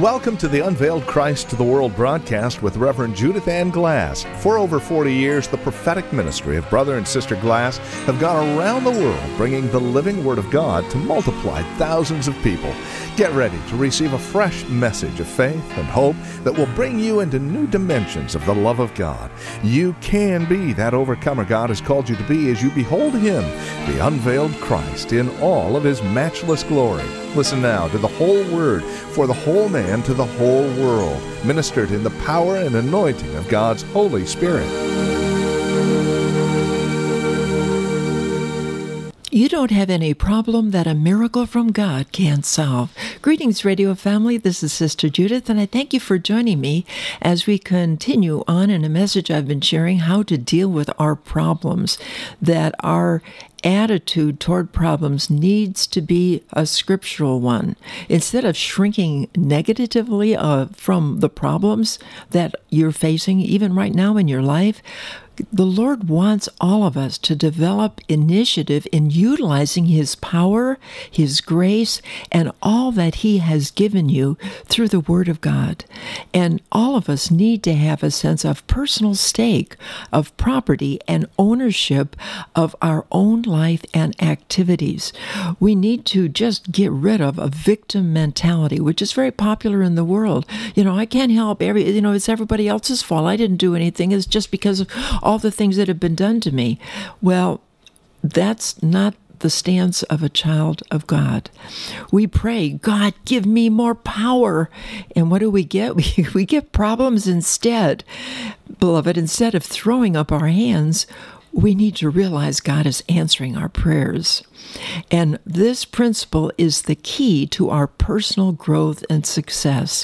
Welcome to the Unveiled Christ to the World broadcast with Reverend Judith Ann Glass. For over 40 years, the prophetic ministry of Brother and Sister Glass have gone around the world bringing the living Word of God to multiply thousands of people. Get ready to receive a fresh message of faith and hope that will bring you into new dimensions of the love of God. You can be that overcomer God has called you to be as you behold Him, the unveiled Christ, in all of His matchless glory. Listen now to the whole Word for the whole man to the whole world, ministered in the power and anointing of God's Holy Spirit. You don't have any problem that a miracle from God can't solve. Greetings, radio family. This is Sister Judith, and I thank you for joining me as we continue on in a message I've been sharing, how to deal with our problems, that our attitude toward problems needs to be a scriptural one. Instead of shrinking negatively from the problems that you're facing, even right now in your life, the Lord wants all of us to develop initiative in utilizing His power, His grace, and all that He has given you through the Word of God. And all of us need to have a sense of personal stake, of property and ownership of our own life and activities. We need to just get rid of a victim mentality, which is very popular in the world. I can't help it's everybody else's fault. I didn't do anything. It's just because of all the things that have been done to me. Well, that's not the stance of a child of God. We pray, God, give me more power. And what do we get? We get problems instead. Beloved, instead of throwing up our hands, we need to realize God is answering our prayers. And this principle is the key to our personal growth and success.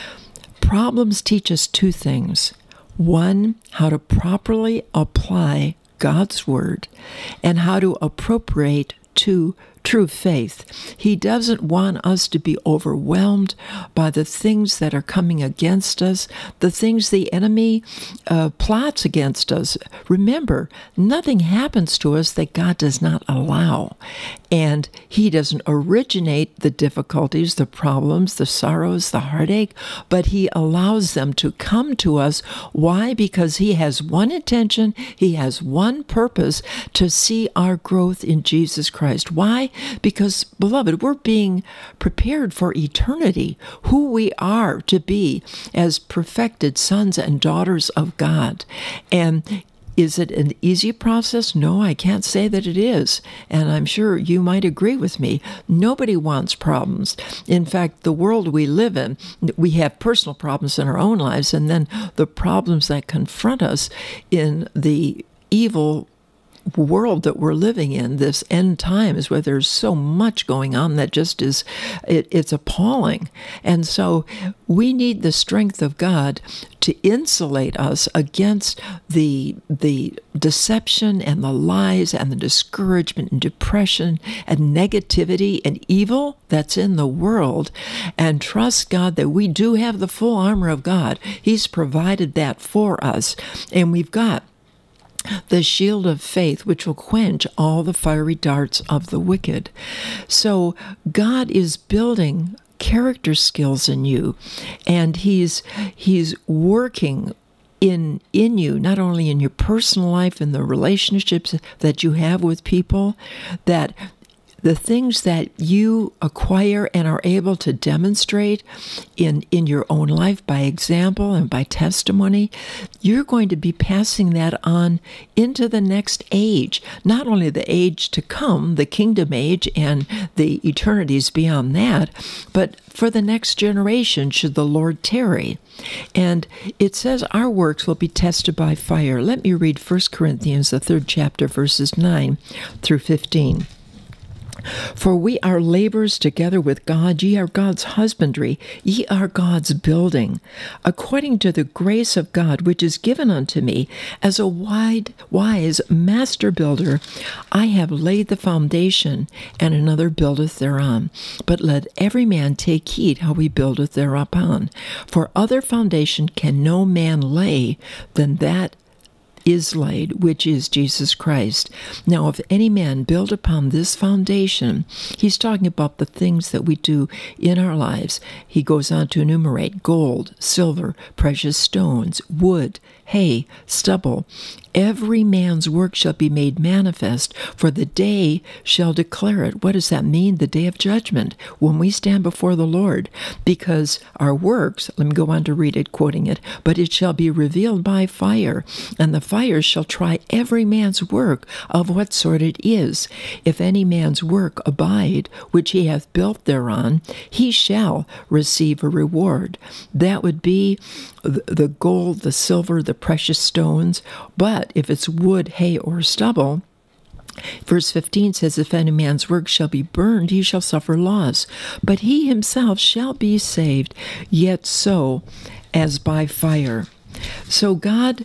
Problems teach us two things. One, how to properly apply God's Word, and how to appropriate to true faith. He doesn't want us to be overwhelmed by the things that are coming against us, the things the enemy plots against us. Remember, nothing happens to us that God does not allow. And He doesn't originate the difficulties, the problems, the sorrows, the heartache, but He allows them to come to us. Why? Because He has one intention, He has one purpose: to see our growth in Jesus Christ. Why? Because, beloved, we're being prepared for eternity, who we are to be as perfected sons and daughters of God. And is it an easy process? No, I can't say that it is. And I'm sure you might agree with me. Nobody wants problems. In fact, the world we live in, we have personal problems in our own lives, and then the problems that confront us in the evil world that we're living in, this end times where there's so much going on that just is, it's appalling. And so we need the strength of God to insulate us against the deception and the lies and the discouragement and depression and negativity and evil that's in the world, and trust God that we do have the full armor of God. He's provided that for us, and we've got the shield of faith, which will quench all the fiery darts of the wicked. So God is building character skills in you, and He's working in you, not only in your personal life and the relationships that you have with people, that the things that you acquire and are able to demonstrate in your own life by example and by testimony, you're going to be passing that on into the next age, not only the age to come, the kingdom age and the eternities beyond that, but for the next generation should the Lord tarry. And it says our works will be tested by fire. Let me read 1 Corinthians, the 3rd chapter, verses 9 through 15. For we are laborers together with God. Ye are God's husbandry, ye are God's building. According to the grace of God which is given unto me, as a wise master builder, I have laid the foundation, and another buildeth thereon. But let every man take heed how he buildeth thereupon. For other foundation can no man lay than that is laid, which is Jesus Christ. Now, if any man build upon this foundation, he's talking about the things that we do in our lives. He goes on to enumerate gold, silver, precious stones, wood, hay, stubble. Every man's work shall be made manifest, for the day shall declare it. What does that mean? The day of judgment, when we stand before the Lord. Because our works, let me go on to read it, quoting it, but it shall be revealed by fire, and the fire shall try every man's work of what sort it is. If any man's work abide, which he hath built thereon, he shall receive a reward. That would be the gold, the silver, the precious stones. But if it's wood, hay, or stubble, verse 15 says, if any man's work shall be burned, he shall suffer loss. But he himself shall be saved, yet so as by fire. So God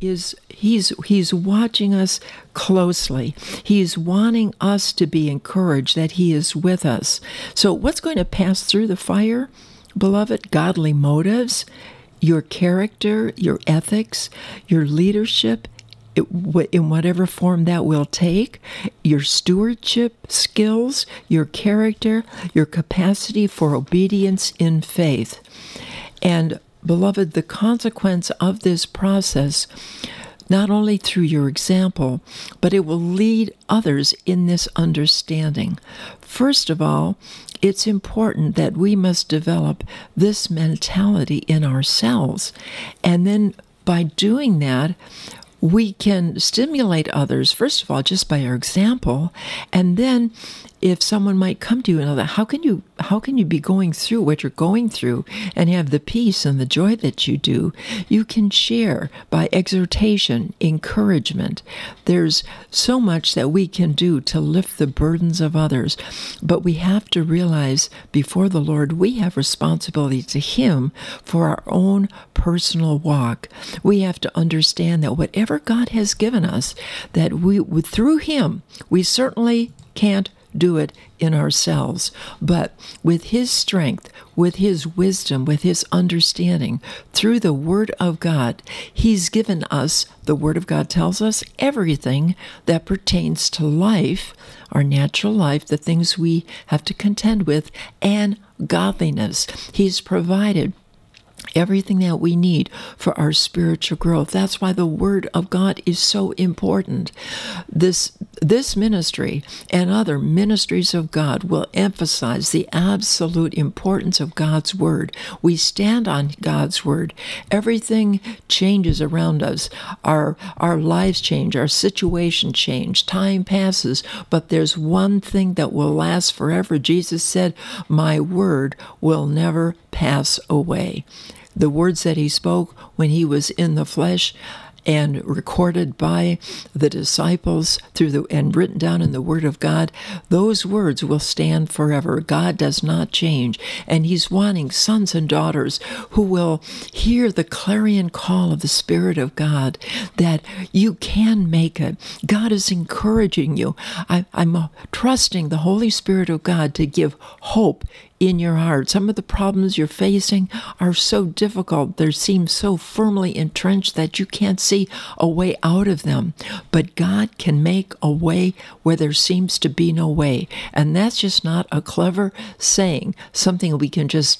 He's watching us closely. He's wanting us to be encouraged that He is with us. So what's going to pass through the fire, beloved? Godly motives, your character, your ethics, your leadership, in whatever form that will take, your stewardship skills, your character, your capacity for obedience in faith. And beloved, the consequence of this process, not only through your example, but it will lead others in this understanding. First of all, it's important that we must develop this mentality in ourselves. And then by doing that, we can stimulate others, first of all, just by our example. And then if someone might come to you and know, how can you be going through what you're going through and have the peace and the joy that you do? You can share by exhortation, encouragement. There's so much that we can do to lift the burdens of others. But we have to realize before the Lord, we have responsibility to Him for our own personal walk. We have to understand that whatever God has given us, that through Him, we certainly can't do it in ourselves, but with His strength, with His wisdom, with His understanding, through the Word of God, He's given us, the Word of God tells us, everything that pertains to life, our natural life, the things we have to contend with, and godliness. He's provided everything that we need for our spiritual growth. That's why the Word of God is so important. This ministry and other ministries of God will emphasize the absolute importance of God's Word. We stand on God's Word. Everything changes around us. Our lives change. Our situation change. Time passes. But there's one thing that will last forever. Jesus said, "My word will never pass away." The words that He spoke when He was in the flesh and recorded by the disciples and written down in the Word of God, those words will stand forever. God does not change. And He's wanting sons and daughters who will hear the clarion call of the Spirit of God, that you can make it. God is encouraging you. I'm trusting the Holy Spirit of God to give hope in your heart. Some of the problems you're facing are so difficult. They seem so firmly entrenched that you can't see a way out of them. But God can make a way where there seems to be no way. And that's just not a clever saying, something we can just,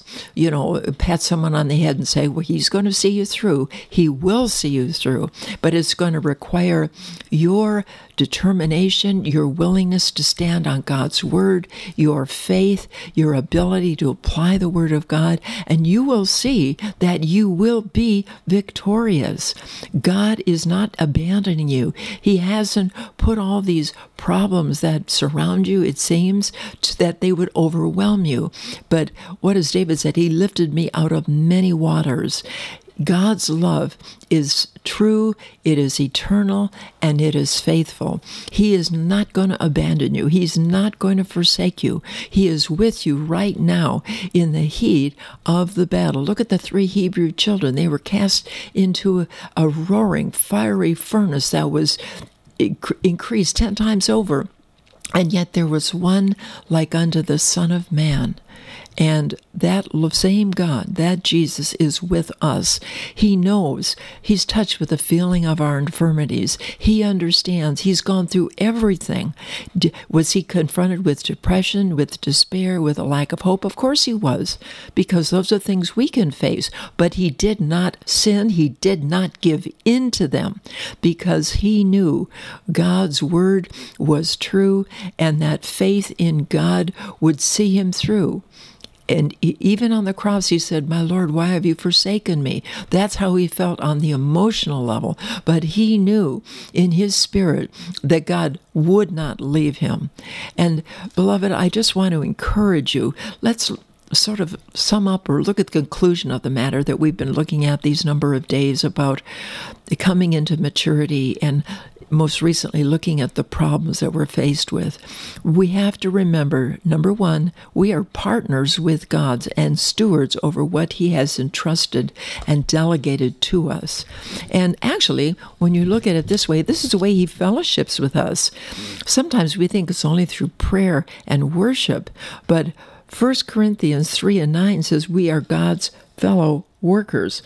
pat someone on the head and say, well, He's going to see you through. He will see you through. But it's going to require your determination, your willingness to stand on God's Word, your faith, your ability to apply the Word of God, and you will see that you will be victorious. God is not abandoning you. He hasn't put all these problems that surround you, it seems, that they would overwhelm you. But what does David said? He lifted me out of many waters. God's love is true, it is eternal, and it is faithful. He is not going to abandon you. He's not going to forsake you. He is with you right now in the heat of the battle. Look at the 3 Hebrew children. They were cast into a roaring, fiery furnace that was increased 10 times over. And yet there was one like unto the Son of Man. And that same God, that Jesus, is with us. He knows. He's touched with the feeling of our infirmities. He understands. He's gone through everything. Was he confronted with depression, with despair, with a lack of hope? Of course he was, because those are things we can face. But he did not sin. He did not give in to them, because he knew God's word was true and that faith in God would see him through. And even on the cross, he said, "My Lord, why have you forsaken me?" That's how he felt on the emotional level. But he knew in his spirit that God would not leave him. And beloved, I just want to encourage you. Let's sort of sum up or look at the conclusion of the matter that we've been looking at these number of days about coming into maturity, and most recently looking at the problems that we're faced with. We have to remember, number one, we are partners with God and stewards over what he has entrusted and delegated to us. And actually, when you look at it this way, this is the way he fellowships with us. Sometimes we think it's only through prayer and worship, but 1 Corinthians 3:9 says we are God's fellow workers.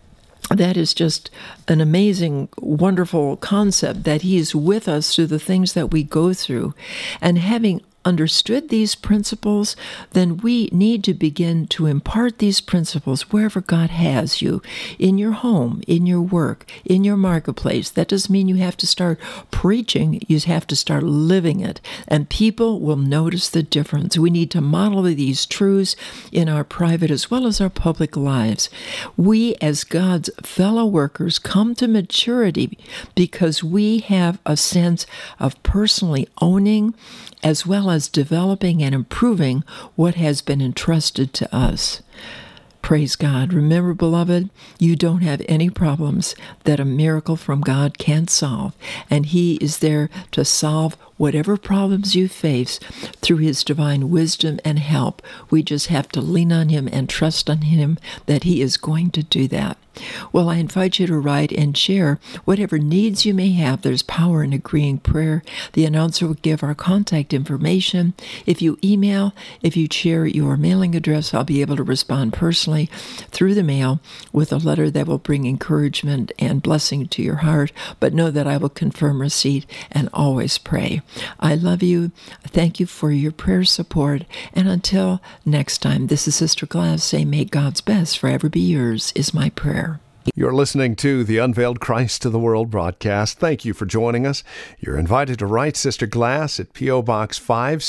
That is just an amazing, wonderful concept, that he is with us through the things that we go through. And having understood these principles, then we need to begin to impart these principles wherever God has you, in your home, in your work, in your marketplace. That doesn't mean you have to start preaching. You have to start living it, and people will notice the difference. We need to model these truths in our private as well as our public lives. We, as God's fellow workers, come to maturity because we have a sense of personally owning as well as developing and improving what has been entrusted to us. Praise God. Remember, beloved, you don't have any problems that a miracle from God can't solve, and he is there to solve whatever problems you face through his divine wisdom and help. We just have to lean on him and trust on him that he is going to do that. Well, I invite you to write and share whatever needs you may have. There's power in agreeing prayer. The announcer will give our contact information. If you email, if you share your mailing address, I'll be able to respond personally through the mail with a letter that will bring encouragement and blessing to your heart. But know that I will confirm receipt and always pray. I love you. Thank you for your prayer support. And until next time, this is Sister Glass saying, may God's best forever be yours, is my prayer. You're listening to the Unveiled Christ to the World broadcast. Thank you for joining us. You're invited to write Sister Glass at P.O. Box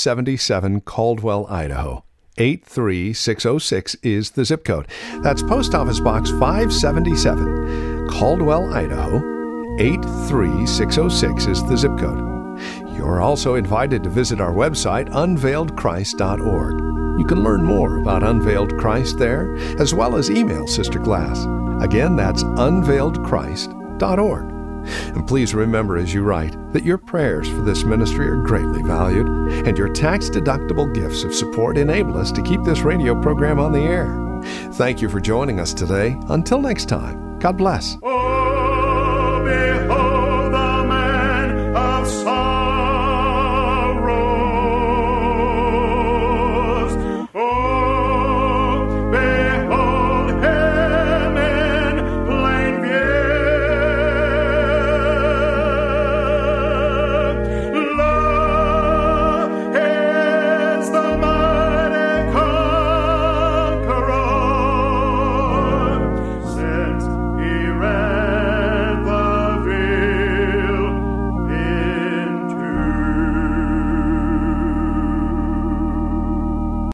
577, Caldwell, Idaho. 83606 is the zip code. That's Post Office Box 577, Caldwell, Idaho. 83606 is the zip code. You're also invited to visit our website, unveiledchrist.org. You can learn more about Unveiled Christ there, as well as email Sister Glass. Again, that's unveiledchrist.org. And please remember as you write that your prayers for this ministry are greatly valued, and your tax-deductible gifts of support enable us to keep this radio program on the air. Thank you for joining us today. Until next time, God bless.